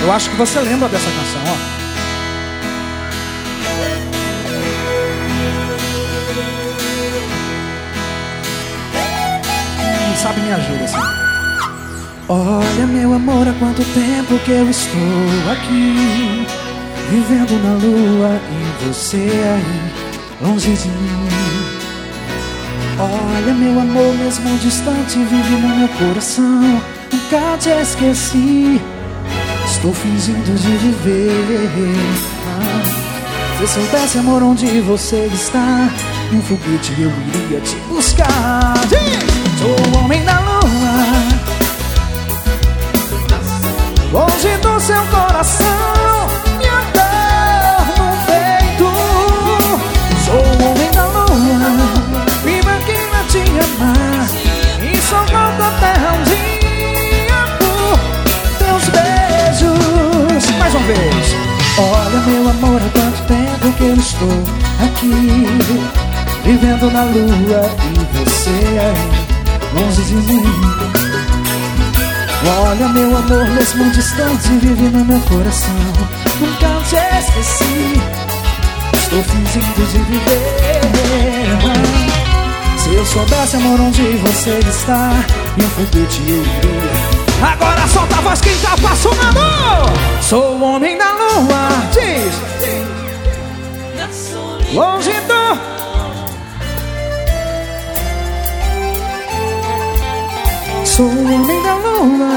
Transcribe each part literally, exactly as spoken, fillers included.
Eu acho que você lembra dessa canção, ó. Quem sabe me ajuda assim. Olha, meu amor, há quanto tempo que eu estou aqui, vivendo na lua e você aí, longe de mim. Olha, meu amor, mesmo distante, vive no meu coração. Nunca te esqueci, estou fingindo de viver. ah, Se eu soubesse, amor, onde você está, em um foguete eu iria te buscar. Sou o homem da lua, longe do seu coração, minha dor no peito. Sou o homem da lua, me máquina te amar, e só volta a terra um dia por teus beijos. Mais uma vez. Olha, meu amor, há quanto tempo que eu estou aqui, vivendo na lua e você aí, longe de mim. Olha, meu amor, mesmo distante, vive no meu coração. Nunca te esqueci, estou fingindo de viver. Se eu soubesse, amor, onde você está, em um foguete eu iria. Agora solta a voz quem tá apaixonado. Sou o homem da lua, diz. Longe do... Sou o homem da lua,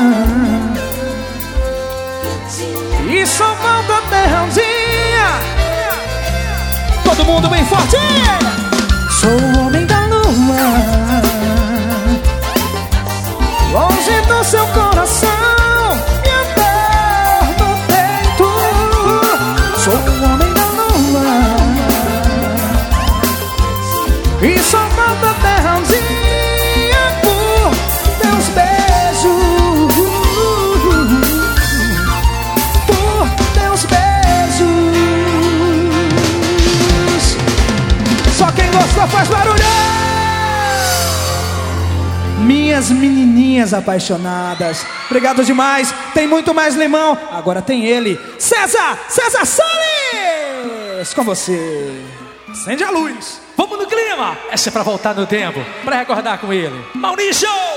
e só volta a terra um dia. Todo mundo bem forte. Sou o homem da lua, longe do seu coração, minha dor no peito. Sou o homem da lua, e só volta a terra um dia por teus beijos, por teus beijos. Só quem gostou faz barulho. Minhas menininhas apaixonadas, obrigado demais. Tem muito mais limão. Agora tem ele, César, César Salles, com você. Acende a luz. Vamos no clima. Essa é pra voltar no tempo, pra recordar com ele. Maurício!